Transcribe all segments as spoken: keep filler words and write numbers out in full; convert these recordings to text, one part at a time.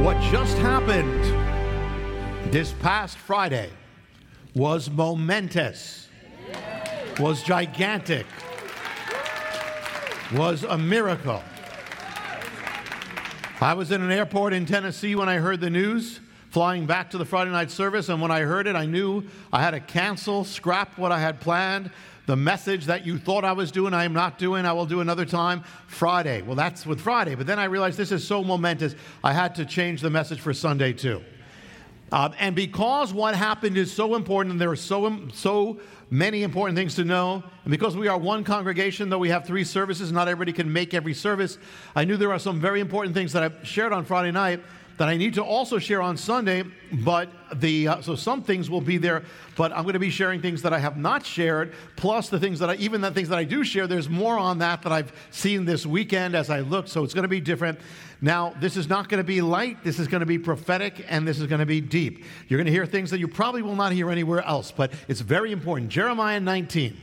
What just happened this past Friday was momentous, was gigantic, was a miracle. I was in an airport in Tennessee when I heard the news, flying back to the Friday night service, and when I heard it, I knew I had to cancel, scrap what I had planned. The message that you thought I was doing, I am not doing. I will do another time Friday. Well, that's with Friday. But then I realized this is so momentous, I had to change the message for Sunday too. Uh, and because what happened is so important, and there are so, so many important things to know, and because we are one congregation, though we have three services, not everybody can make every service, I knew there are some very important things that I shared on Friday night that I need to also share on Sunday, but the uh, so some things will be there, but I'm going to be sharing things that I have not shared, plus the things that I, even the things that I do share, there's more on that that I've seen this weekend as I look, so it's going to be different. Now, this is not going to be light, this is going to be prophetic, and this is going to be deep. You're going to hear things that you probably will not hear anywhere else, but it's very important. Jeremiah nineteen.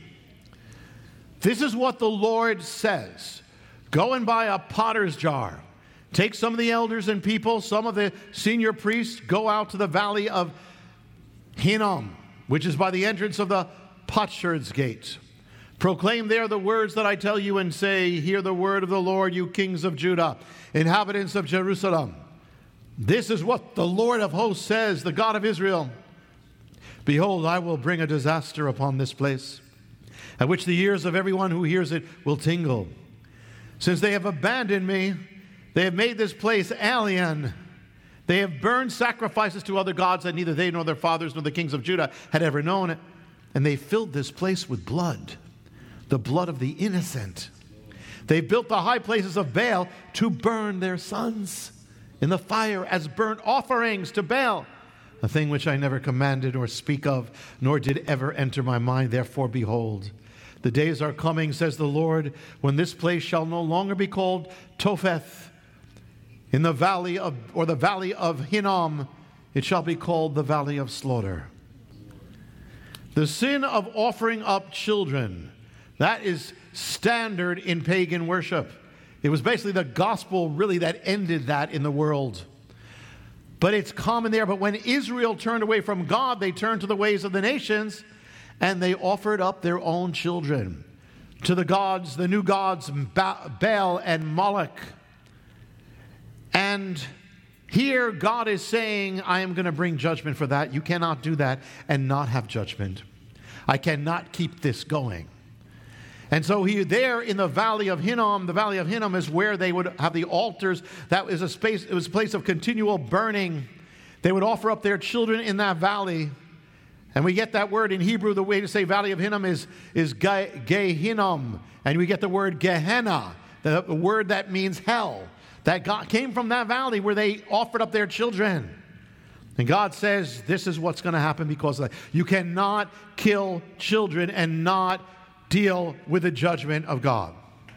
This is what the Lord says. Go and buy a potter's jar. Take some of the elders and people, some of the senior priests, go out to the valley of Hinnom, which is by the entrance of the potsherds gate. Proclaim there the words that I tell you and say, hear the word of the Lord, you kings of Judah, inhabitants of Jerusalem. This is what the Lord of hosts says, the God of Israel. Behold, I will bring a disaster upon this place, at which the ears of everyone who hears it will tingle. Since they have abandoned me, they have made this place alien. They have burned sacrifices to other gods that neither they nor their fathers nor the kings of Judah had ever known. And they filled this place with blood, the blood of the innocent. They built the high places of Baal to burn their sons in the fire as burnt offerings to Baal, a thing which I never commanded or speak of, nor did ever enter my mind. Therefore, behold, the days are coming, says the Lord, when this place shall no longer be called Topheth, in the valley of, or the valley of Hinnom, it shall be called the valley of slaughter. The sin of offering up children, that is standard in pagan worship. It was basically the gospel really that ended that in the world. But it's common there. But when Israel turned away from God, they turned to the ways of the nations, and they offered up their own children to the gods, the new gods, Baal and Moloch. And here God is saying, I am going to bring judgment for that. You cannot do that and not have judgment. I cannot keep this going. And so he there in the valley of Hinnom, the valley of Hinnom is where they would have the altars. That was a space, it was a place of continual burning. They would offer up their children in that valley. And we get that word in Hebrew, the way to say valley of Hinnom is, is Gehinnom. And we get the word Gehenna, the, the word that means hell. That God came from that valley where they offered up their children. And God says, this is what's going to happen because of that. You cannot kill children and not deal with the judgment of God.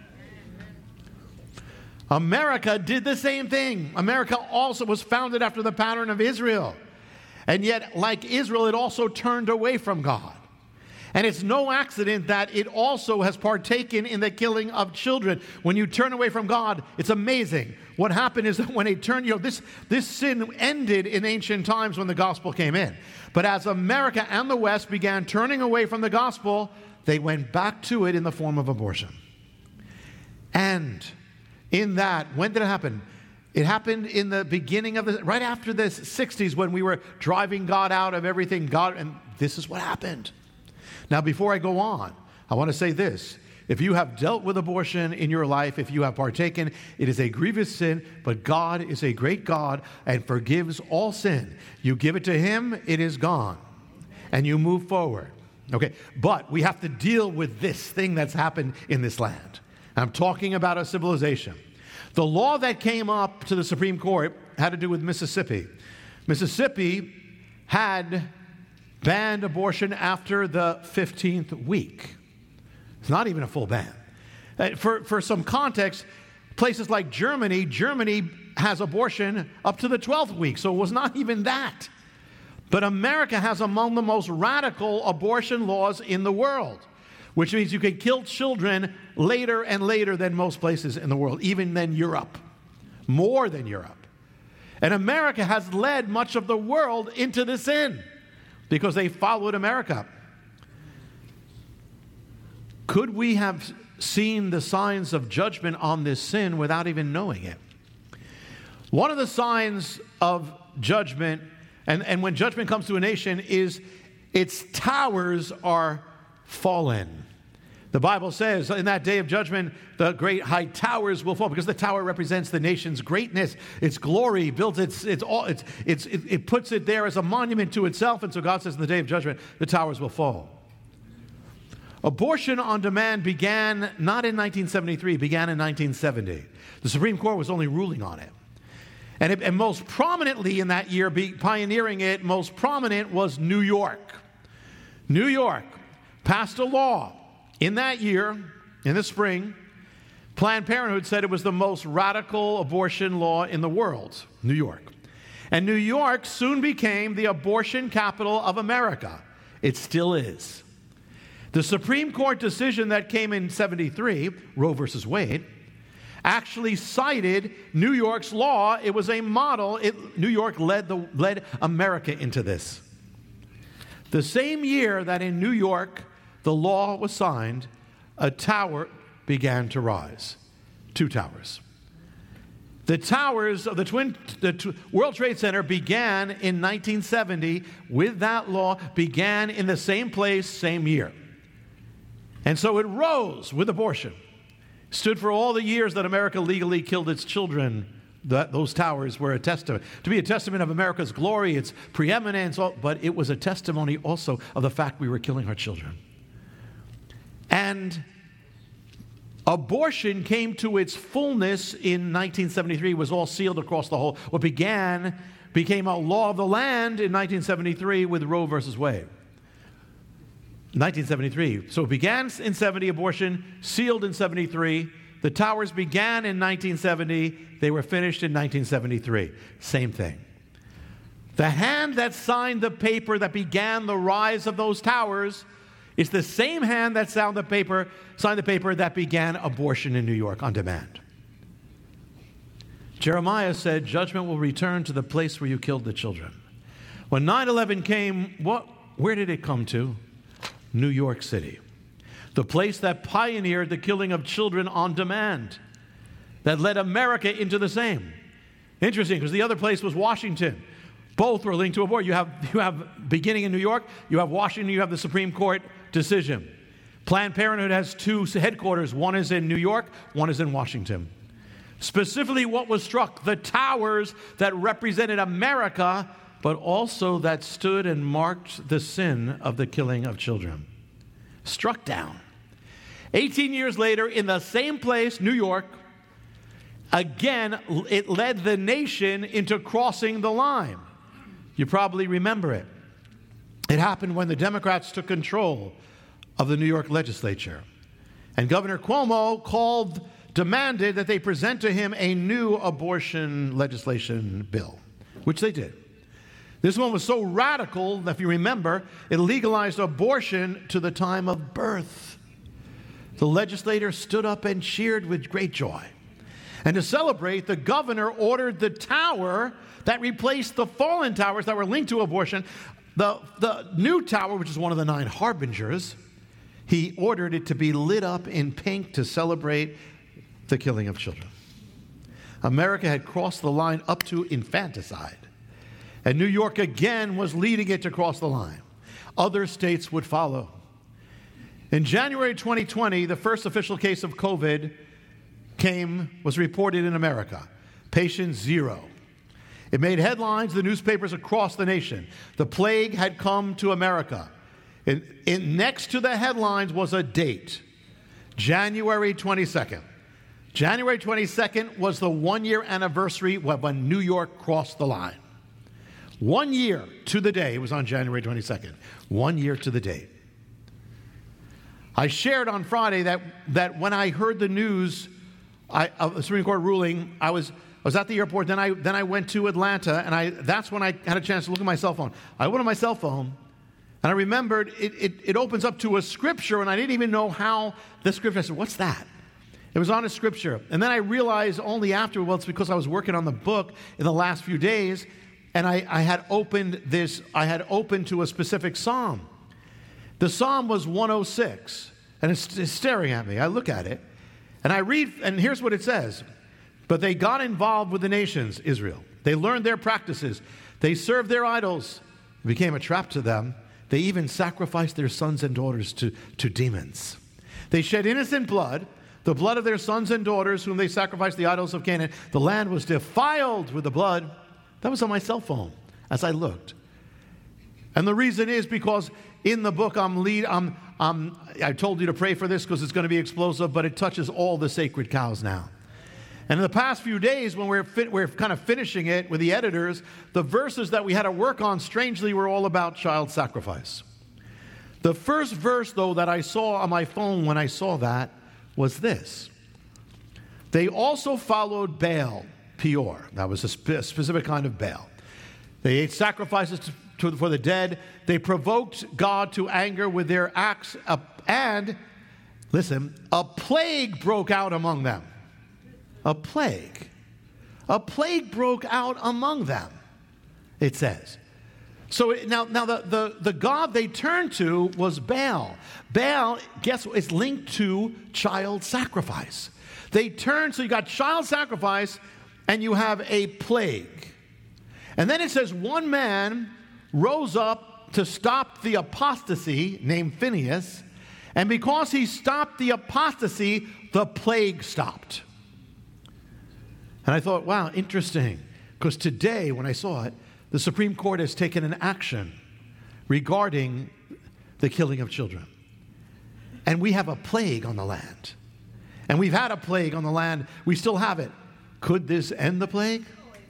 America did the same thing. America also was founded after the pattern of Israel. And yet, like Israel, it also turned away from God. And it's no accident that it also has partaken in the killing of children. When you turn away from God, it's amazing. What happened is that when they turned, you know, this, this sin ended in ancient times when the gospel came in. But as America and the West began turning away from the gospel, they went back to it in the form of abortion. And in that, when did it happen? It happened in the beginning of the, right after the sixties when we were driving God out of everything. God, and this is what happened. Now, before I go on, I want to say this. If you have dealt with abortion in your life, if you have partaken, it is a grievous sin, but God is a great God and forgives all sin. You give it to Him, it is gone, and you move forward. Okay, but we have to deal with this thing that's happened in this land. I'm talking about a civilization. The law that came up to the Supreme Court had to do with Mississippi. Mississippi had banned abortion after the fifteenth week. It's not even a full ban. Uh, for, for some context, places like Germany, Germany has abortion up to the twelfth week, so it was not even that. But America has among the most radical abortion laws in the world, which means you can kill children later and later than most places in the world, even than Europe, more than Europe. And America has led much of the world into this sin because they followed America. Could we have seen the signs of judgment on this sin without even knowing it? One of the signs of judgment, and, and when judgment comes to a nation, is its towers are fallen. The Bible says in that day of judgment, the great high towers will fall, because the tower represents the nation's greatness, its glory, builds its, its all, its, its, it, it puts it there as a monument to itself. And so God says in the day of judgment, the towers will fall. Abortion on demand began not in nineteen seventy-three, began in nineteen seventy. The Supreme Court was only ruling on it. And, it, and most prominently in that year, be, pioneering it, most prominent was New York. New York passed a law in that year, in the spring. Planned Parenthood said it was the most radical abortion law in the world, New York. And New York soon became the abortion capital of America. It still is. The Supreme Court decision that came in seventy-three, Roe versus Wade, actually cited New York's law. It was a model. It, New York led, the, led America into this. The same year that in New York the law was signed, a tower began to rise. Two towers. The towers of the Twin the tw- World Trade Center began in nineteen seventy. With that law, began in the same place, same year. And so it rose with abortion. Stood for all the years that America legally killed its children. That those towers were a testament. To be a testament of America's glory, its preeminence, but it was a testimony also of the fact we were killing our children. And abortion came to its fullness in nineteen seventy-three, was all sealed across the whole. What began, became a law of the land in nineteen seventy-three with Roe versus Wade. nineteen seventy-three. So it began in seventy, abortion, sealed in seventy-three. The towers began in nineteen seventy. They were finished in nineteen seventy-three. Same thing. The hand that signed the paper that began the rise of those towers is the same hand that signed the paper, signed the paper that began abortion in New York on demand. Jeremiah said, judgment will return to the place where you killed the children. When nine eleven came, what, where did it come to? New York City. The place that pioneered the killing of children on demand, that led America into the same. Interesting, because the other place was Washington. Both were linked to abortion. You have, you have, beginning in New York, you have Washington, you have the Supreme Court decision. Planned Parenthood has two headquarters. One is in New York, one is in Washington. Specifically, what was struck? The towers that represented America, but also that stood and marked the sin of the killing of children. Struck down. eighteen years later, in the same place, New York, again, it led the nation into crossing the line. You probably remember it. It happened when the Democrats took control of the New York legislature. And Governor Cuomo called, demanded that they present to him a new abortion legislation bill, which they did. This one was so radical that, if you remember, it legalized abortion to the time of birth. The legislator stood up and cheered with great joy. And to celebrate, the governor ordered the tower that replaced the fallen towers that were linked to abortion, the, the new tower, which is one of the nine harbingers, he ordered it to be lit up in pink to celebrate the killing of children. America had crossed the line up to infanticide. And New York again was leading it to cross the line. Other states would follow. In January twenty twenty, the first official case of COVID came, was reported in America. Patient zero. It made headlines in the newspapers across the nation. The plague had come to America. In, in, next to the headlines was a date, January twenty-second. January twenty-second was the one-year anniversary when New York crossed the line. One year to the day, it was on January twenty-second. One year to the date. I shared on Friday that, that when I heard the news I, of the Supreme Court ruling, I was, I was at the airport, then I, then I went to Atlanta, and I, that's when I had a chance to look at my cell phone. I went on my cell phone, and I remembered it, it, it opens up to a scripture, and I didn't even know how the scripture, I said, what's that? It was on a scripture. And then I realized only after, well, it's because I was working on the book in the last few days, and I, I had opened this, I had opened to a specific psalm. The psalm was one oh six, and it's, it's staring at me. I look at it, and I read, and here's what it says. But they got involved with the nations, Israel. They learned their practices. They served their idols. It became a trap to them. They even sacrificed their sons and daughters to, to demons. They shed innocent blood, the blood of their sons and daughters, whom they sacrificed the idols of Canaan. The land was defiled with the blood. That was on my cell phone as I looked. And the reason is because in the book I'm lead. I'm, I'm, I told you to pray for this because it's going to be explosive, but it touches all the sacred cows now. And in the past few days, when we're, fin- we're kind of finishing it with the editors, the verses that we had to work on, strangely, were all about child sacrifice. The first verse, though, that I saw on my phone when I saw that was this. They also followed Baal, Peor. That was a spe- specific kind of Baal. They ate sacrifices to, to, for the dead. They provoked God to anger with their acts. Uh, and, listen, a plague broke out among them. A plague. A plague broke out among them, it says. So it, now, now the, the, the God they turned to was Baal. Baal, guess what? It's linked to child sacrifice. They turned, so you got child sacrifice, and you have a plague. And then it says one man rose up to stop the apostasy, named Phinehas, and because he stopped the apostasy, the plague stopped. And I thought, wow, interesting, because today, when I saw it, the Supreme Court has taken an action regarding the killing of children. And we have a plague on the land. And we've had a plague on the land. We still have it. Could this end the plague?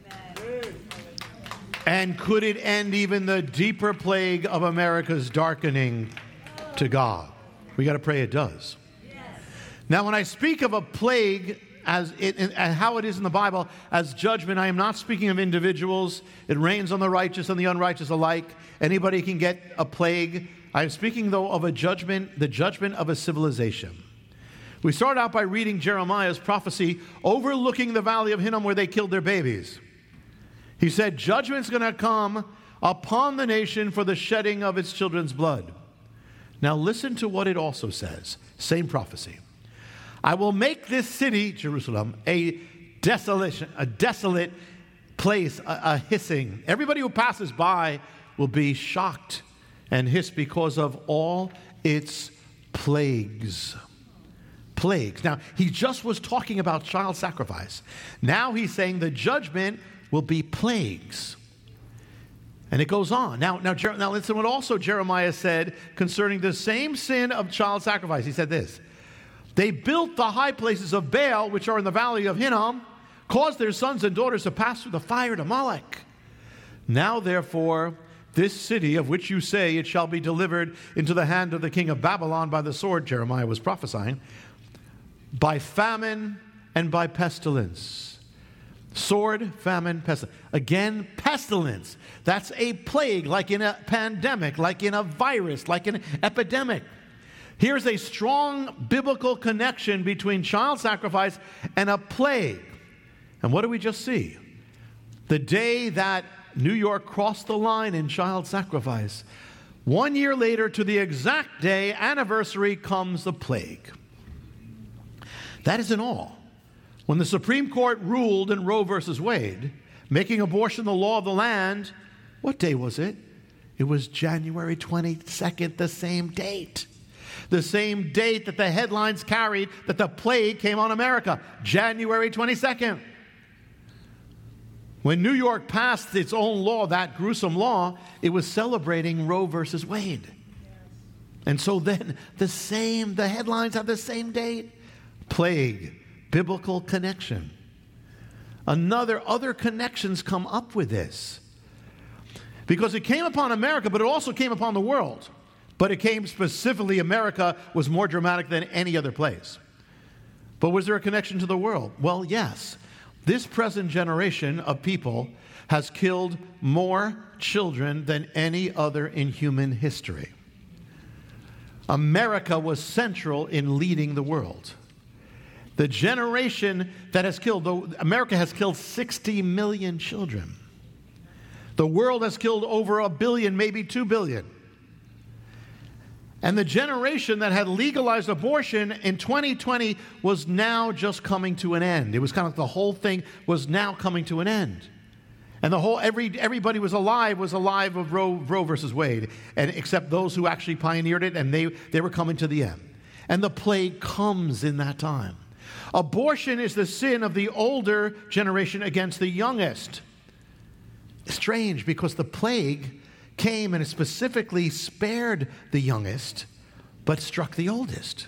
And could it end even the deeper plague of America's darkening to God? We got to pray it does. Now, when I speak of a plague, as it, and how it is in the Bible as judgment, I am not speaking of individuals. It rains on the righteous and the unrighteous alike. Anybody can get a plague. I am speaking, though, of a judgment, the judgment of a civilization. We start out by reading Jeremiah's prophecy overlooking the valley of Hinnom where they killed their babies. He said, judgment's going to come upon the nation for the shedding of its children's blood. Now listen to what it also says. Same prophecy. I will make this city, Jerusalem, a desolation, a desolate place, a, a hissing. Everybody who passes by will be shocked and hiss because of all its plagues. Plagues. Now, he just was talking about child sacrifice. Now he's saying the judgment will be plagues. And it goes on. Now, now, now listen what also Jeremiah said concerning the same sin of child sacrifice. He said this. They built the high places of Baal, which are in the valley of Hinnom, caused their sons and daughters to pass through the fire to Molech. Now, therefore, this city of which you say it shall be delivered into the hand of the king of Babylon by the sword, Jeremiah was prophesying, by famine and by pestilence. Sword, famine, pestilence. Again, pestilence. That's a plague, like in a pandemic, like in a virus, like in an epidemic. Here's a strong biblical connection between child sacrifice and a plague. And what do we just see? The day that New York crossed the line in child sacrifice, one year later to the exact day, anniversary, comes the plague. That isn't all. When the Supreme Court ruled in Roe versus Wade, making abortion the law of the land, what day was it? It was January twenty-second, the same date. The same date that the headlines carried that the plague came on America, January twenty-second. When New York passed its own law, that gruesome law, it was celebrating Roe versus Wade. And so then the same, the headlines have the same date. Plague, biblical connection. Another, other connections come up with this. Because it came upon America, but it also came upon the world. But it came specifically, America was more dramatic than any other place. But was there a connection to the world? Well, yes. This present generation of people has killed more children than any other in human history. America was central in leading the world. The generation that has killed, America has killed sixty million children. The world has killed over a billion, maybe two billion. And the generation that had legalized abortion in twenty twenty was now just coming to an end. It was kind of like the whole thing was now coming to an end. And the whole, every, everybody was alive, was alive of Roe, Roe versus Wade, and except those who actually pioneered it, and they, they were coming to the end. And the plague comes in that time. Abortion is the sin of the older generation against the youngest. Strange, because the plague came and it specifically spared the youngest, but struck the oldest.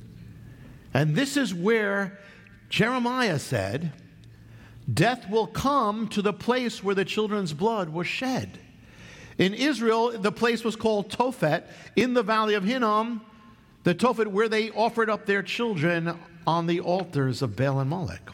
And this is where Jeremiah said, death will come to the place where the children's blood was shed. In Israel, the place was called Tophet, in the valley of Hinnom, the Tophet where they offered up their children on the altars of Baal and Molech.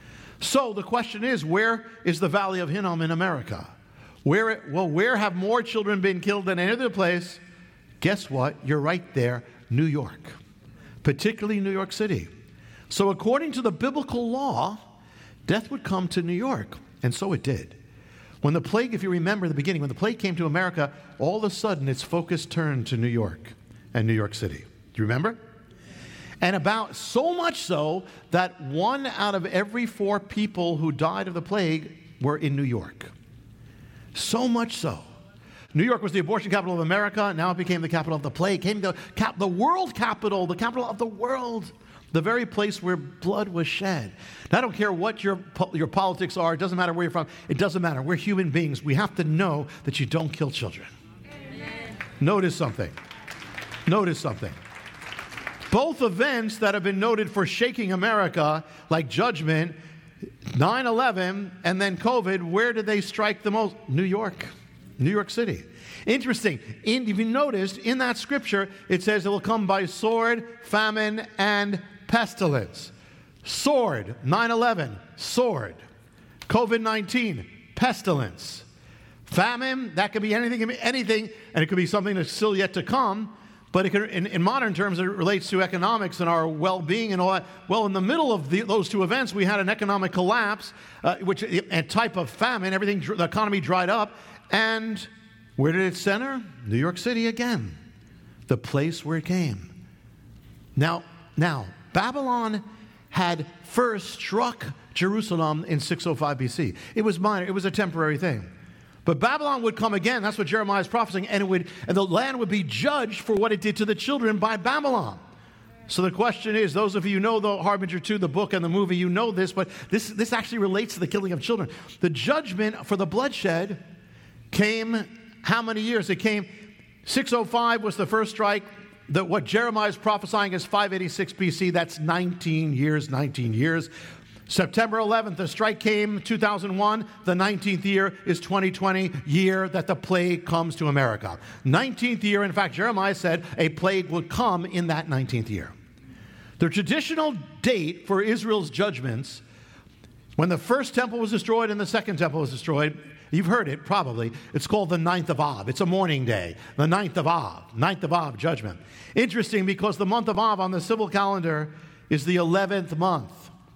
So the question is, where is the valley of Hinnom in America? Where, well, where have more children been killed than any other place? Guess what? You're right there, New York, particularly New York City. So according to the biblical law, death would come to New York, and so it did. When the plague, if you remember the beginning, when the plague came to America, all of a sudden its focus turned to New York and New York City. Do you remember? And about so much so that one out of every four people who died of the plague were in New York. So much so. New York was the abortion capital of America. Now it became the capital of the plague. Came the, cap, the world capital, the capital of the world. The very place where blood was shed. Now, I don't care what your, your politics are. It doesn't matter where you're from. It doesn't matter. We're human beings. We have to know that you don't kill children. Amen. Notice something. Notice something. Both events that have been noted for shaking America, like judgment, nine eleven, and then COVID, where did they strike the most? New York. New York City. Interesting. In, if you noticed, in that scripture, it says it will come by sword, famine, and pestilence. Sword, nine eleven, sword. COVID nineteen, pestilence. Famine, that could be anything, anything, and it could be something that's still yet to come. But it could, in, in modern terms, it relates to economics and our well-being and all that. Well, in the middle of the, those two events, we had an economic collapse, uh, which a type of famine. Everything, the economy dried up. And where did it center? New York City again, the place where it came. Now, now Babylon had first struck Jerusalem in six oh five B C. It was minor. It was a temporary thing. But Babylon would come again. That's what Jeremiah is prophesying. And, it would, and the land would be judged for what it did to the children by Babylon. So the question is, those of you who know the Harbinger two, the book and the movie, you know this, but this, this actually relates to the killing of children. The judgment for the bloodshed came how many years? It came, six oh five was the first strike. The, what Jeremiah is prophesying is five eighty-six B C. That's nineteen years, nineteen years. September eleventh, the strike came, two thousand one. The nineteenth year is twenty twenty, year that the plague comes to America. nineteenth year, in fact, Jeremiah said a plague would come in that nineteenth year. The traditional date for Israel's judgments, when the first temple was destroyed and the second temple was destroyed, you've heard it probably, it's called the ninth of Av. It's a mourning day, the ninth of Av, ninth of Av judgment. Interesting, because the month of Av on the civil calendar is the eleventh month.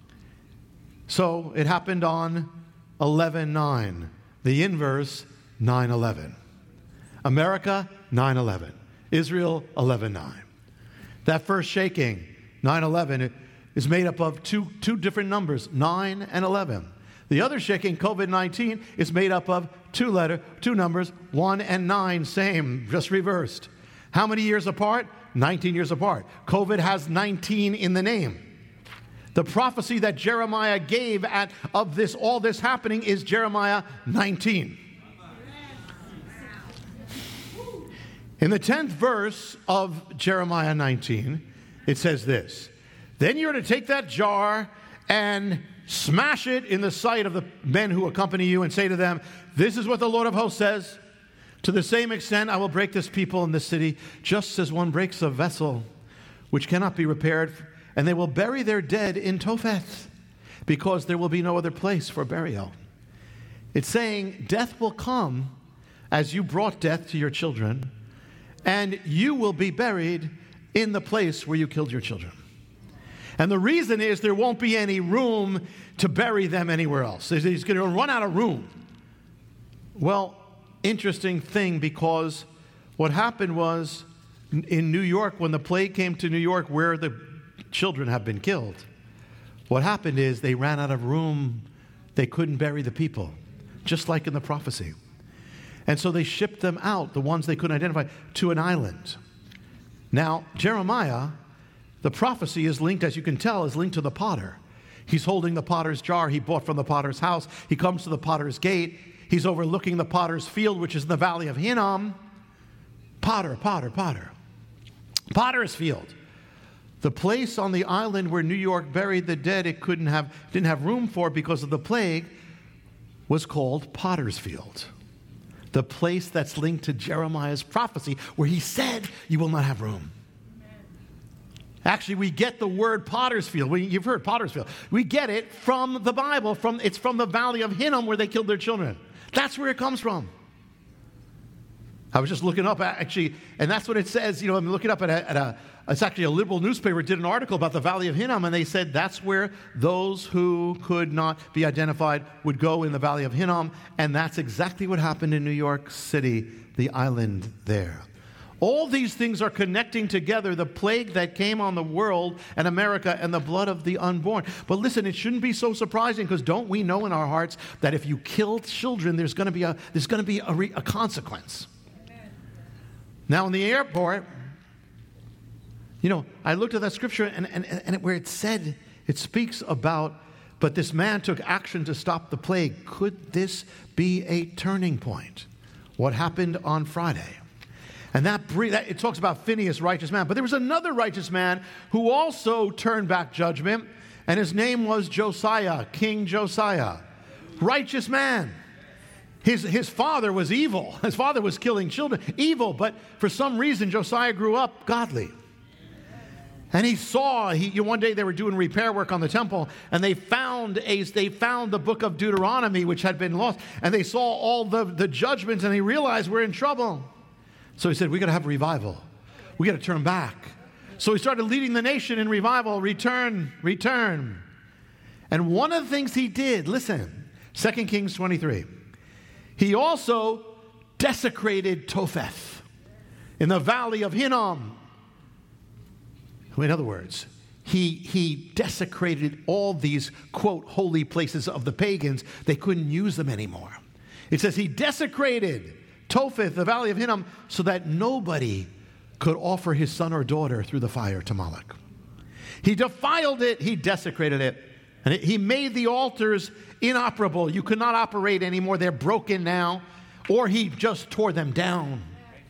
So it happened on eleven nine. The inverse, nine eleven. America, nine eleven. Israel, eleven nine. That first shaking, nine eleven, is made up of two, two different numbers, nine and eleven. The other shaking, COVID nineteen, is made up of two letter, two numbers, one and nine, same, just reversed. How many years apart? nineteen years apart. COVID has nineteen in the name. The prophecy that Jeremiah gave at of this all this happening is Jeremiah nineteen. In the tenth verse of Jeremiah nineteen, it says this: "Then you're to take that jar and smash it in the sight of the men who accompany you and say to them, 'This is what the Lord of hosts says. To the same extent I will break this people in this city, just as one breaks a vessel which cannot be repaired. And they will bury their dead in Tophet, because there will be no other place for burial.'" It's saying death will come as you brought death to your children, and you will be buried in the place where you killed your children. And the reason is there won't be any room to bury them anywhere else. He's going to run out of room. Well, interesting thing, because what happened was in New York, when the plague came to New York where the children have been killed, what happened is they ran out of room. They couldn't bury the people, just like in the prophecy. And so they shipped them out, the ones they couldn't identify, to an island. Now, Jeremiah, the prophecy is linked, as you can tell, is linked to the potter. He's holding the potter's jar he bought from the potter's house. He comes to the potter's gate. He's overlooking the potter's field, which is in the valley of Hinnom. Potter, potter, potter. Potter's field. The place on the island where New York buried the dead it couldn't have, didn't have room for because of the plague was called Potter's Field. The place that's linked to Jeremiah's prophecy where he said, you will not have room. Actually, we get the word Potter's Field. We, you've heard Potter's Field. We get it from the Bible. From It's from the valley of Hinnom where they killed their children. That's where it comes from. I was just looking up, actually, and that's what it says. You know, I'm looking up at a, at a it's actually a liberal newspaper did an article about the Valley of Hinnom, and they said that's where those who could not be identified would go in the Valley of Hinnom, and that's exactly what happened in New York City, the island there. All these things are connecting together the plague that came on the world and America and the blood of the unborn. But listen, it shouldn't be so surprising, because don't we know in our hearts that if you kill children, there's going to be a there's going to be a, re, a consequence. Amen. Now in the airport, you know, I looked at that scripture, and, and, and where it said, it speaks about, but this man took action to stop the plague. Could this be a turning point? What happened on Friday? And that, that it talks about Phinehas, righteous man. But there was another righteous man who also turned back judgment, and his name was Josiah, King Josiah. Righteous man. His, his father was evil. His father was killing children. Evil, but for some reason Josiah grew up godly. And he saw, he, one day they were doing repair work on the temple, and they found a, they found the book of Deuteronomy, which had been lost, and they saw all the, the judgments, and he realized we're in trouble. So he said, we got to have revival. We got to turn back. So he started leading the nation in revival, return, return. And one of the things he did, listen, Second Kings twenty-three, he also desecrated Topheth in the valley of Hinnom. In other words, he, he desecrated all these, quote, holy places of the pagans. They couldn't use them anymore. It says he desecrated Topheth, the valley of Hinnom, so that nobody could offer his son or daughter through the fire to Moloch. He defiled it, he desecrated it, and it, he made the altars inoperable. You could not operate anymore. They're broken now. Or he just tore them down.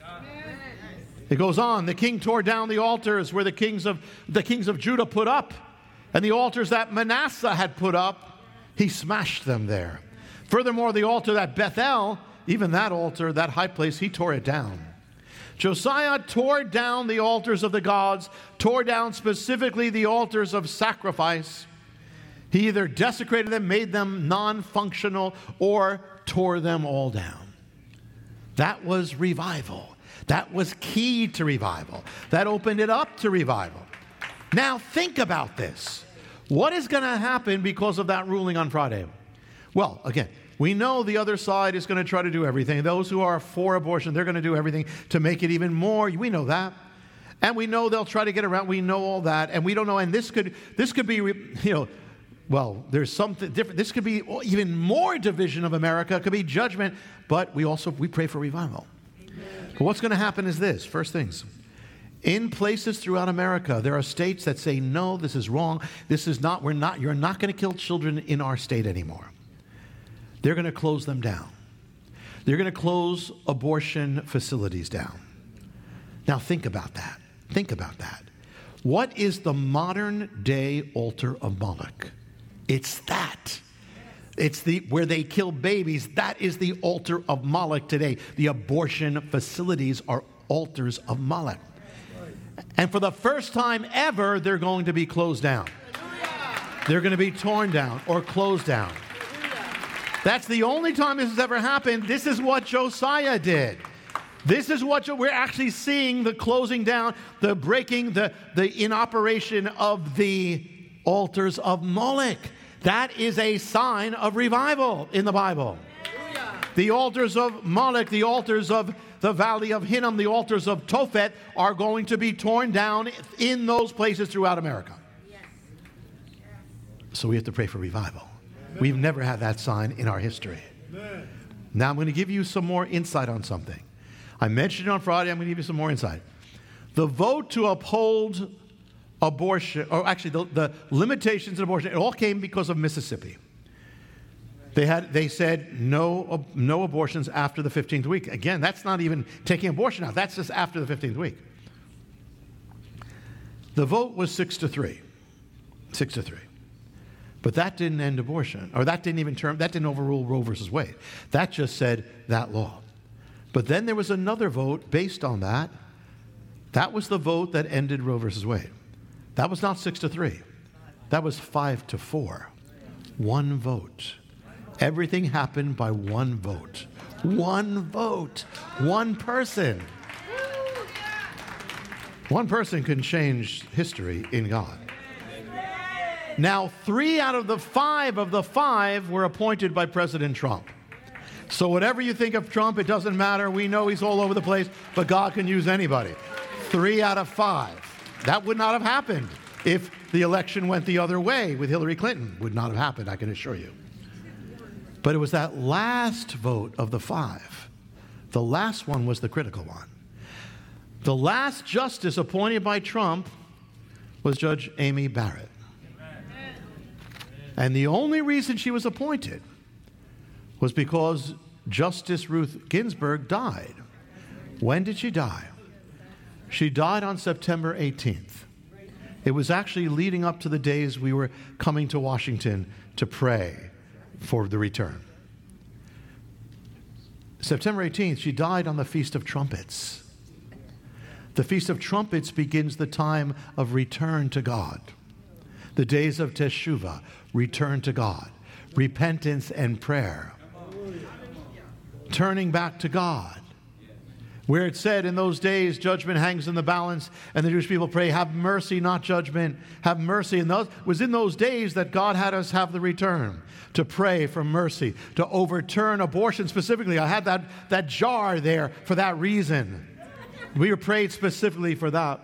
It goes on. The king tore down the altars where the kings of the kings of Judah put up, and the altars that Manasseh had put up, he smashed them there. Furthermore, the altar that Bethel, even that altar, that high place, he tore it down. Josiah tore down the altars of the gods, tore down specifically the altars of sacrifice. He either desecrated them, made them non-functional, or tore them all down. That was revival. That was key to revival. That opened it up to revival. Now think about this. What is going to happen because of that ruling on Friday? Well, again, we know the other side is going to try to do everything. Those who are for abortion, they're going to do everything to make it even more. We know that. And we know they'll try to get around. We know all that. And we don't know. And this could this could be, you know, well, there's something different. This could be even more division of America. It could be judgment. But we also, we pray for revival. But what's going to happen is this. First things. In places throughout America, there are states that say, no, this is wrong. This is not, we're not, you're not going to kill children in our state anymore. They're going to close them down. They're going to close abortion facilities down. Now think about that. Think about that. What is the modern day altar of Moloch? It's that. It's the where they kill babies. That is the altar of Moloch today. The abortion facilities are altars of Moloch. And for the first time ever, they're going to be closed down. They're going to be torn down or closed down. That's the only time this has ever happened. This is what Josiah did. This is what we're actually seeing, the closing down, the breaking, the, the inoperation of the altars of Moloch. That is a sign of revival in the Bible. The altars of Moloch, the altars of the valley of Hinnom, the altars of Tophet are going to be torn down in those places throughout America. So we have to pray for revival. We've never had that sign in our history. Now I'm going to give you some more insight on something. I mentioned it on Friday. I'm going to give you some more insight. The vote to uphold abortion, or actually the, the limitations of abortion, it all came because of Mississippi. They had they said no no abortions after the fifteenth week. Again, that's not even taking abortion out. That's just after the fifteenth week. The vote was six to three. Six to three. But that didn't end abortion, or that didn't even term that didn't overrule Roe versus Wade. That just said that law. But then there was another vote based on that. That was the vote that ended Roe versus Wade. That was not six to three. That was five to four. One vote. Everything happened by one vote. One vote. One person. One person can change history in God. Now, three out of the five of the five were appointed by President Trump. So whatever you think of Trump, it doesn't matter. We know he's all over the place, but God can use anybody. Three out of five. That would not have happened if the election went the other way with Hillary Clinton. Would not have happened, I can assure you. But it was that last vote of the five. The last one was the critical one. The last justice appointed by Trump was Judge Amy Barrett. And the only reason she was appointed was because Justice Ruth Ginsburg died. When did she die? She died on September eighteenth. It was actually leading up to the days we were coming to Washington to pray for the return. September eighteenth, she died on the Feast of Trumpets. The Feast of Trumpets begins the time of return to God. The days of Teshuvah, return to God, repentance and prayer, turning back to God. Where it said in those days, judgment hangs in the balance, and the Jewish people pray, have mercy, not judgment, have mercy. And those, it was in those days that God had us have the return, to pray for mercy, to overturn abortion specifically. I had that, that jar there for that reason. We were prayed specifically for that.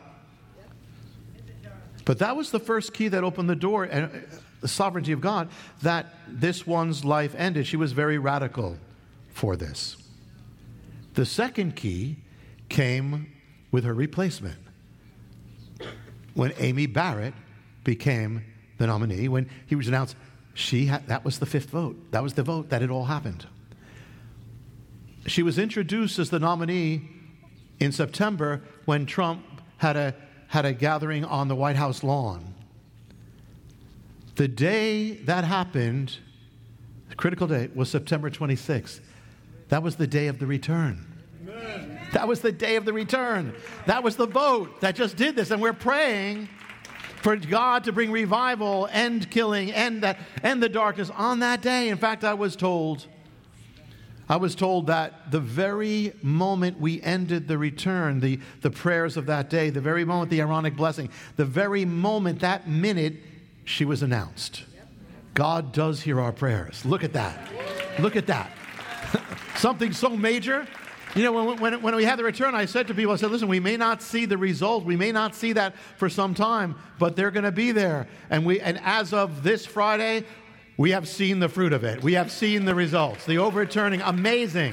But that was the first key that opened the door, and the sovereignty of God, that this one's life ended. She was very radical for this. The second key came with her replacement. When Amy Barrett became the nominee, when he was announced, she had, that was the fifth vote. That was the vote that it all happened. She was introduced as the nominee in September when Trump had a had a gathering on the White House lawn. The day that happened, the critical day, was September twenty-sixth. That was the day of the return. Amen. That was the day of the return. That was the vote that just did this. And we're praying for God to bring revival, end killing, end that, end the darkness on that day. In fact, I was told, I was told that the very moment we ended the return, the, the prayers of that day, the very moment, the Aaronic blessing, the very moment, that minute, she was announced. God does hear our prayers. Look at that. Look at that. Something so major. You know, when, when, when we had the return, I said to people, I said, listen, we may not see the result. We may not see that for some time, but they're going to be there. And we, and as of this Friday, we have seen the fruit of it. We have seen the results. The overturning, amazing.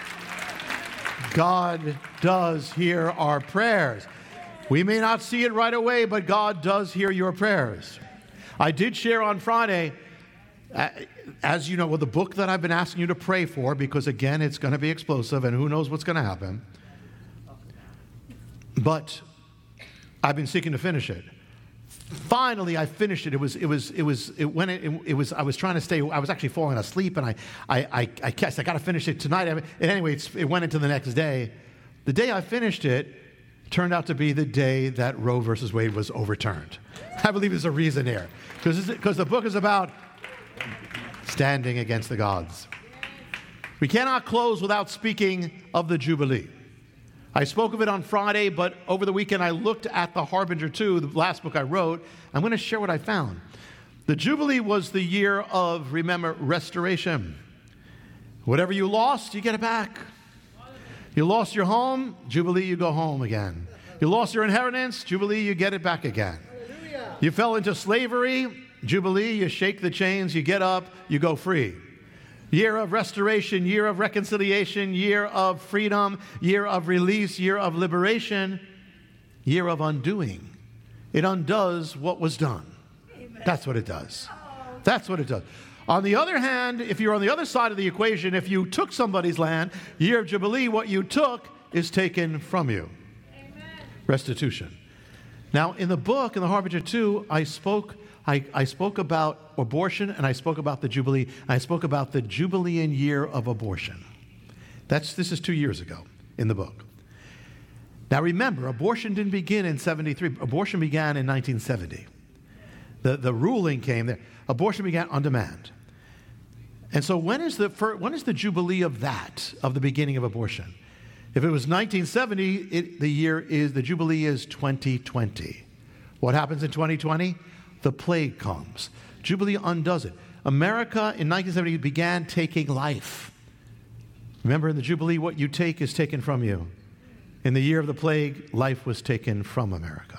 God does hear our prayers. We may not see it right away, but God does hear your prayers. I did share on Friday, uh, as you know, with the book that I've been asking you to pray for, because again, it's going to be explosive and who knows what's going to happen. But I've been seeking to finish it. Finally, I finished it. It was, it was, it was, it when it, it, it was, I was trying to stay, I was actually falling asleep, and I, I, I, I guess I got to finish it tonight. And anyway, it's, it went into the next day. The day I finished it turned out to be the day that Roe versus Wade was overturned. I believe there's a reason here, because because the book is about standing against the gods. We cannot close without speaking of the Jubilee. I spoke of it on Friday, but over the weekend I looked at The Harbinger two, the last book I wrote. I'm going to share what I found. The Jubilee was the year of, remember, restoration. Whatever you lost, you get it back. You lost your home, Jubilee, you go home again. You lost your inheritance, Jubilee, you get it back again. You fell into slavery, Jubilee, you shake the chains, you get up, you go free. Year of restoration, year of reconciliation, year of freedom, year of release, year of liberation, year of undoing. It undoes what was done. Amen. That's what it does. That's what it does. On the other hand, if you're on the other side of the equation, if you took somebody's land, year of Jubilee, what you took is taken from you. Amen. Restitution. Now, in the book, in the Harbinger two, I spoke I, I spoke about abortion, and I spoke about the Jubilee. I spoke about the Jubilean year of abortion. That's This is two years ago in the book. Now remember, abortion didn't begin in seventy-three. Abortion began in nineteen seventy. The, the ruling came there. Abortion began on demand. And so when is the first, when is the Jubilee of that, of the beginning of abortion? If it was nineteen seventy, it, the year is, the Jubilee is twenty twenty. What happens in twenty twenty? The plague comes. Jubilee undoes it. America in nineteen seventy began taking life. Remember, in the Jubilee, what you take is taken from you. In the year of the plague, life was taken from America.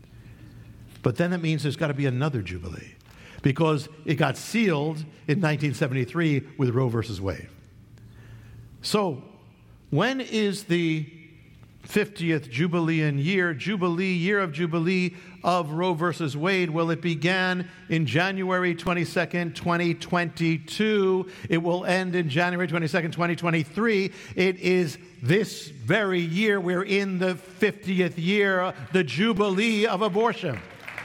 But then it means there's got to be another Jubilee, because it got sealed in nineteen seventy-three with Roe versus Wade. So, when is the fiftieth Jubilean year, Jubilee, year of Jubilee of Roe versus Wade? Well, it began in January twenty-second, twenty twenty-two. It will end in January twenty-second, twenty twenty-three. It is this very year. We're in the fiftieth year, the Jubilee of abortion.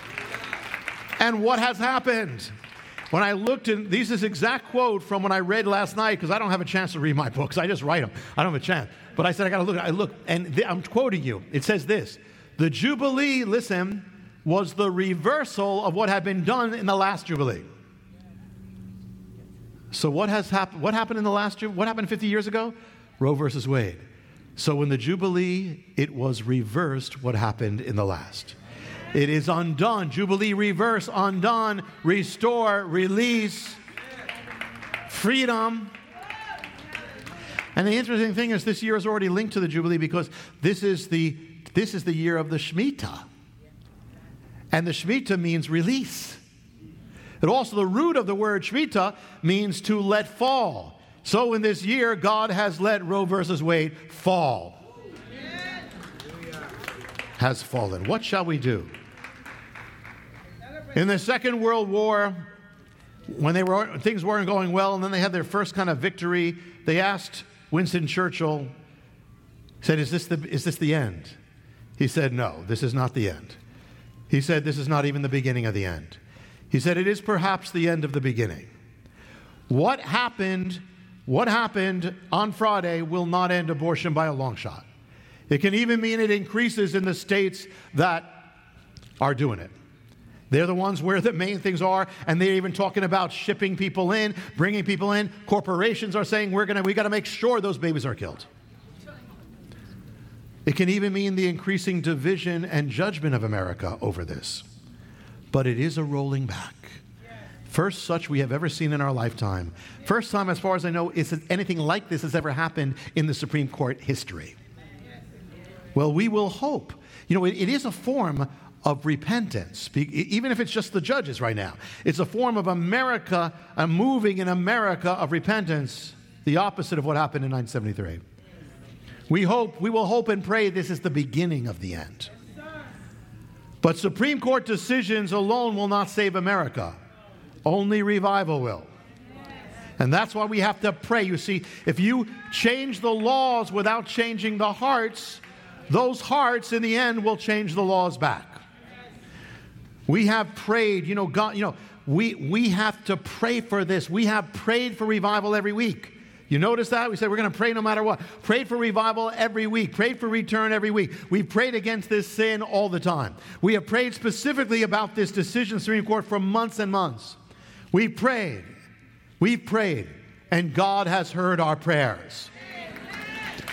And what has happened? When I looked in, these is exact quote from when I read last night, because I don't have a chance to read my books. I just write them. I don't have a chance. But I said, I got to look. I look, and th- I'm quoting you. It says this: the Jubilee, listen, was the reversal of what had been done in the last Jubilee. So what has happened? What happened in the last Jubilee? What happened fifty years ago? Roe versus Wade. So in the Jubilee, it was reversed what happened in the last. It is undone. Jubilee, reverse, undone, restore, release, freedom. And the interesting thing is, this year is already linked to the Jubilee, because this is the this is the year of the Shemitah. And the Shemitah means release. And also the root of the word Shemitah means to let fall. So in this year, God has let Roe versus Wade fall. Has fallen. What shall we do? In the Second World War, when they were things weren't going well, and then they had their first kind of victory, they asked Winston Churchill, said, is this the, is this the end? He said, no, this is not the end. He said, this is not even the beginning of the end. He said, it is perhaps the end of the beginning. What happened, what happened on Friday will not end abortion by a long shot. It can even mean it increases in the states that are doing it. They're the ones where the main things are, and they're even talking about shipping people in, bringing people in. Corporations are saying we're gonna, we got to make sure those babies are killed. It can even mean the increasing division and judgment of America over this. But it is a rolling back. First such we have ever seen in our lifetime. First time, as far as I know, is anything like this has ever happened in the Supreme Court history. Well, we will hope. You know, it, it is a form of repentance, even if it's just the judges right now. It's a form of America, a moving in America of repentance, the opposite of what happened in nineteen seventy-three. We hope, we will hope and pray this is the beginning of the end. But Supreme Court decisions alone will not save America. Only revival will. And that's why we have to pray. You see, if you change the laws without changing the hearts, those hearts in the end will change the laws back. We have prayed, you know, God, you know, we, we have to pray for this. We have prayed for revival every week. You notice that? We said we're going to pray no matter what. Prayed for revival every week. Prayed for return every week. We've prayed against this sin all the time. We have prayed specifically about this decision of the Supreme Court for months and months. We've prayed. We've prayed. And God has heard our prayers.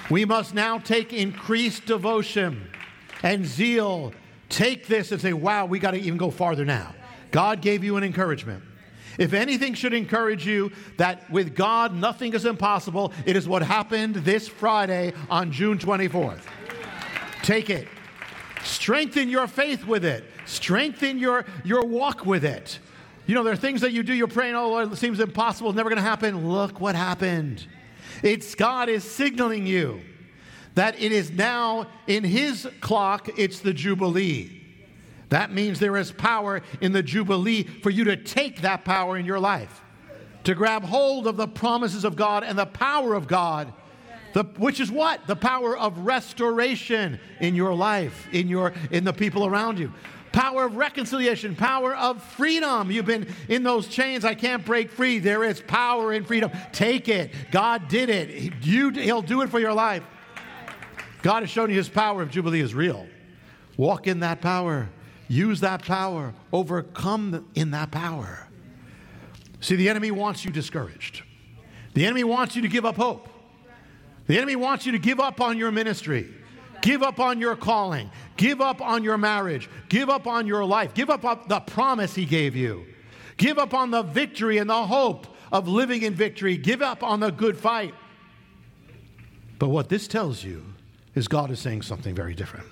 We must now take increased devotion and zeal. Take this and say, wow, we got to even go farther now. God gave you an encouragement. If anything should encourage you that with God nothing is impossible, it is what happened this Friday on June twenty-fourth. Take it. Strengthen your faith with it. Strengthen your, your walk with it. You know, there are things that you do, you're praying, oh Lord, it seems impossible, it's never going to happen. Look what happened. It's God is signaling you that it is now in His clock, it's the Jubilee. That means there is power in the Jubilee for you to take that power in your life, to grab hold of the promises of God and the power of God, the, which is what? The power of restoration in your life, in your in the people around you. Power of reconciliation, power of freedom. You've been in those chains, I can't break free. There is power in freedom. Take it. God did it. You, He'll do it for your life. God has shown you His power of Jubilee is real. Walk in that power. Use that power. Overcome in that power. See, the enemy wants you discouraged. The enemy wants you to give up hope. The enemy wants you to give up on your ministry. Give up on your calling. Give up on your marriage. Give up on your life. Give up on the promise He gave you. Give up on the victory and the hope of living in victory. Give up on the good fight. But what this tells you is God is saying something very different.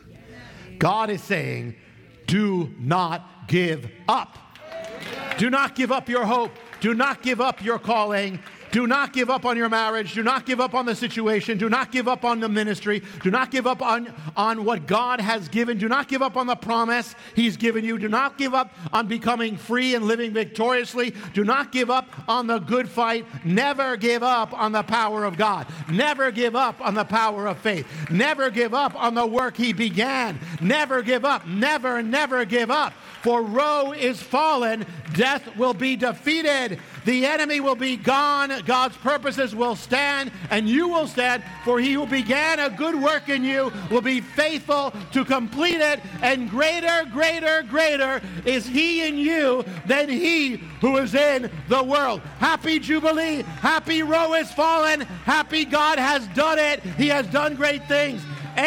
God is saying, do not give up. Do not give up your hope. Do not give up your calling. Do not give up on your marriage. Do not give up on the situation. Do not give up on the ministry. Do not give up on, on what God has given. Do not give up on the promise He's given you. Do not give up on becoming free and living victoriously. Do not give up on the good fight. Never give up on the power of God. Never give up on the power of faith. Never give up on the work He began. Never give up. Never, never give up. For Roe is fallen. Death will be defeated. The enemy will be gone. God's purposes will stand, and you will stand. For He who began a good work in you will be faithful to complete it. And greater, greater, greater is He in you than he who is in the world. Happy Jubilee. Happy Roe is fallen. Happy God has done it. He has done great things.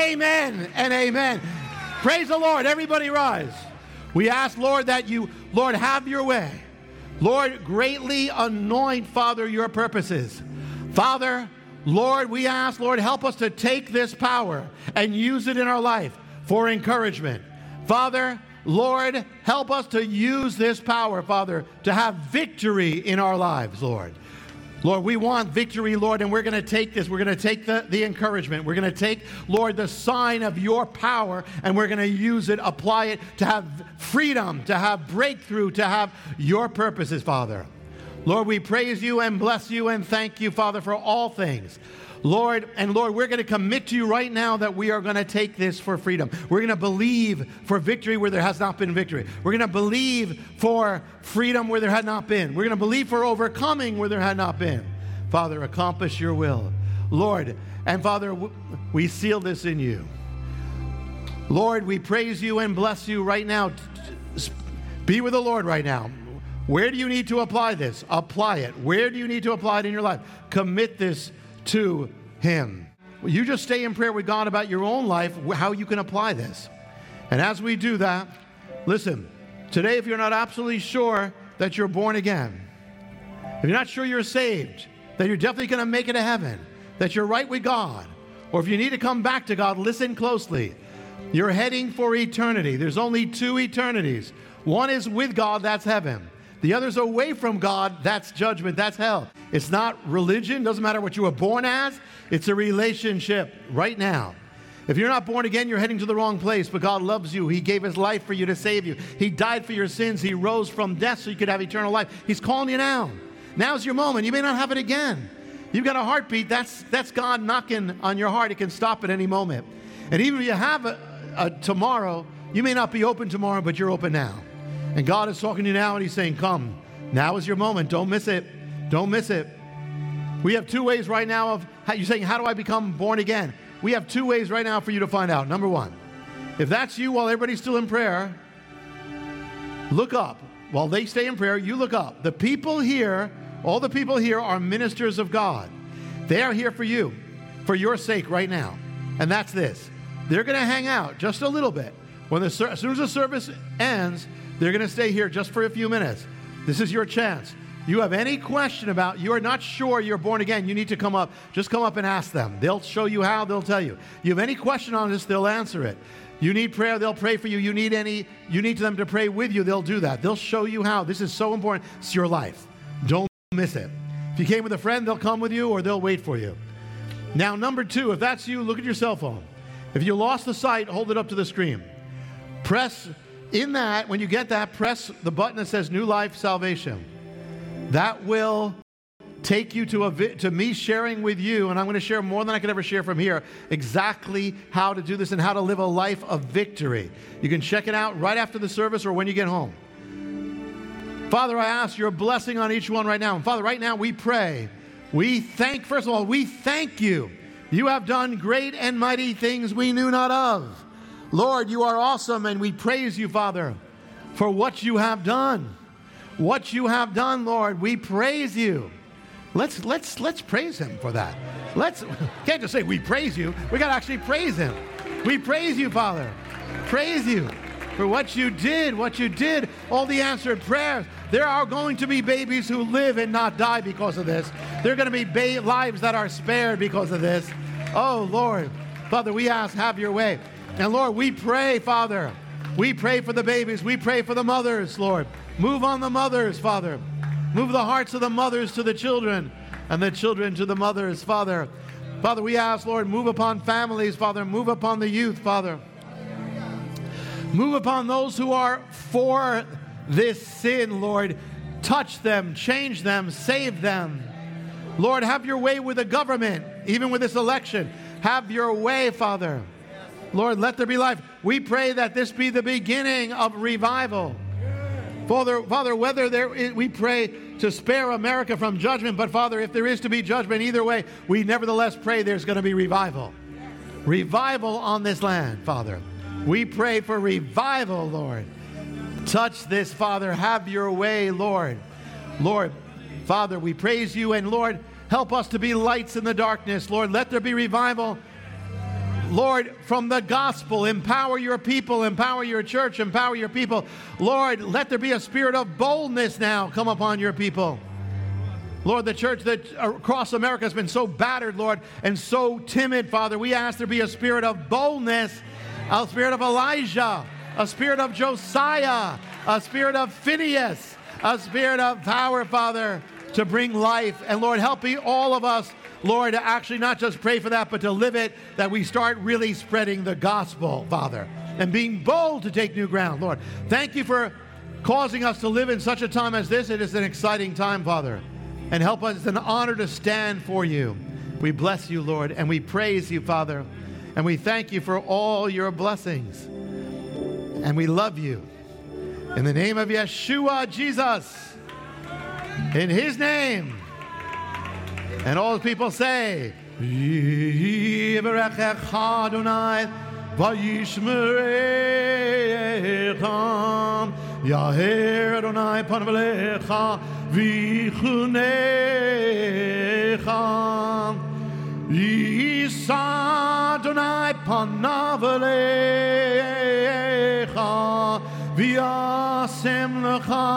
Amen and amen. Praise the Lord. Everybody rise. We ask, Lord, that you, Lord, have your way. Lord, greatly anoint, Father, your purposes. Father, Lord, we ask, Lord, help us to take this power and use it in our life for encouragement. Father, Lord, help us to use this power, Father, to have victory in our lives, Lord. Lord, we want victory, Lord, and we're going to take this. We're going to take the, the encouragement. We're going to take, Lord, the sign of your power, and we're going to use it, apply it to have freedom, to have breakthrough, to have your purposes, Father. Lord, we praise you and bless you and thank you, Father, for all things. Lord, and Lord, we're going to commit to you right now that we are going to take this for freedom. We're going to believe for victory where there has not been victory. We're going to believe for freedom where there had not been. We're going to believe for overcoming where there had not been. Father, accomplish your will. Lord, and Father, we seal this in you. Lord, we praise you and bless you right now. Be with the Lord right now. Where do you need to apply this? Apply it. Where do you need to apply it in your life? Commit this to Him. Well, you just stay in prayer with God about your own life, how you can apply this. And as we do that, listen, today if you're not absolutely sure that you're born again, if you're not sure you're saved, that you're definitely going to make it to heaven, that you're right with God, or if you need to come back to God, listen closely. You're heading for eternity. There's only two eternities. One is with God, that's heaven. The other's away from God, that's judgment, that's hell. It's not religion, doesn't matter what you were born as, it's a relationship right now. If you're not born again, you're heading to the wrong place, but God loves you. He gave His life for you to save you. He died for your sins. He rose from death so you could have eternal life. He's calling you now. Now's your moment. You may not have it again. You've got a heartbeat. That's, that's God knocking on your heart. It can stop at any moment. And even if you have a, a tomorrow, you may not be open tomorrow, but you're open now. And God is talking to you now, and He's saying, come. Now is your moment. Don't miss it. Don't miss it. We have two ways right now of, how, you're saying, how do I become born again? We have two ways right now for you to find out. Number one, if that's you while everybody's still in prayer, look up. While they stay in prayer, you look up. The people here, all the people here are ministers of God. They are here for you. for your sake right now. And that's this. They're going to hang out just a little bit. When the, as soon as the service ends, they're going to stay here just for a few minutes. This is your chance. You have any question about, you are not sure you're born again, you need to come up. Just come up and ask them. They'll show you how, they'll tell you. You have any question on this, they'll answer it. You need prayer, they'll pray for you. You need any, you need them to pray with you, they'll do that. They'll show you how. This is so important. It's your life. Don't miss it. If you came with a friend, they'll come with you or they'll wait for you. Now, number two, if that's you, look at your cell phone. If you lost the sight, hold it up to the screen. Press in that, when you get that, press the button that says New Life Salvation. That will take you to a vi- to me sharing with you, and I'm going to share more than I could ever share from here, exactly how to do this and how to live a life of victory. You can check it out right after the service or when you get home. Father, I ask your blessing on each one right now. And Father, right now we pray. We thank, first of all, we thank you. You have done great and mighty things we knew not of. Lord, you are awesome, and we praise you, Father, for what you have done. What you have done, Lord, we praise you. Let's let's let's praise him for that. Let's can't just say we praise you. We got to actually praise him. We praise you, Father. Praise you for what you did, what you did, all the answered prayers. There are going to be babies who live and not die because of this. There are going to be ba- lives that are spared because of this. Oh, Lord. Father, we ask, have your way. And Lord, we pray, Father. We pray for the babies. We pray for the mothers, Lord. Move on the mothers, Father. Move the hearts of the mothers to the children and the children to the mothers, Father. Father, we ask, Lord, move upon families, Father. Move upon the youth, Father. Move upon those who are for this sin, Lord. Touch them, change them, save them. Lord, have your way with the government, even with this election. Have your way, Father. Lord, let there be life. We pray that this be the beginning of revival. Father, Father, whether there is, we pray to spare America from judgment, but Father, if there is to be judgment either way, we nevertheless pray there's going to be revival. Revival on this land, Father. We pray for revival, Lord. Touch this, Father. Have your way, Lord. Lord, Father, we praise you, and Lord, help us to be lights in the darkness. Lord, let there be revival. Lord, from the gospel, empower your people, empower your church, empower your people. Lord, let there be a spirit of boldness now come upon your people. Lord, the church that across America has been so battered, Lord, and so timid, Father. We ask there be a spirit of boldness, a spirit of Elijah, a spirit of Josiah, a spirit of Phineas, a spirit of power, Father, to bring life. And Lord, help me, all of us, Lord, to actually not just pray for that, but to live it, that we start really spreading the gospel, Father, and being bold to take new ground. Lord, thank you for causing us to live in such a time as this. It is an exciting time, Father, and help us. It's an honor to stand for you. We bless you, Lord, and we praise you, Father, and we thank you for all your blessings, and we love you. In the name of Yeshua, Jesus, in his name. And all the people say, Yivarechecha Adonai v'yishmerecha, Yaher Adonai panav elecha v'yichunecha, Yisa Adonai panav elecha v'yasem lecha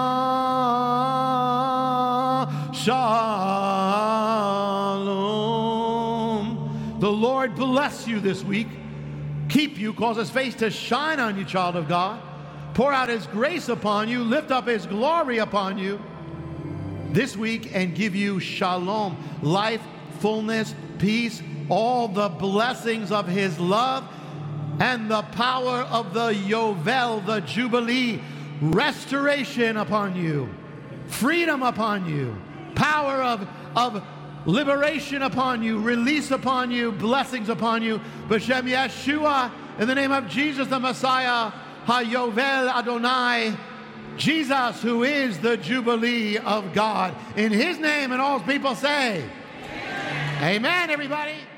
Shalom. The Lord bless you this week, keep you, cause his face to shine on you, child of God, pour out his grace upon you, lift up his glory upon you this week, and give you shalom, life, fullness, peace, all the blessings of his love, and the power of the Yovel, the Jubilee, restoration upon you, freedom upon you, power of, of liberation upon you, release upon you, blessings upon you. B'Shem Yeshua, in the name of Jesus the Messiah, HaYovel Adonai, Jesus, who is the Jubilee of God. In his name, and all people say, Amen, Amen everybody.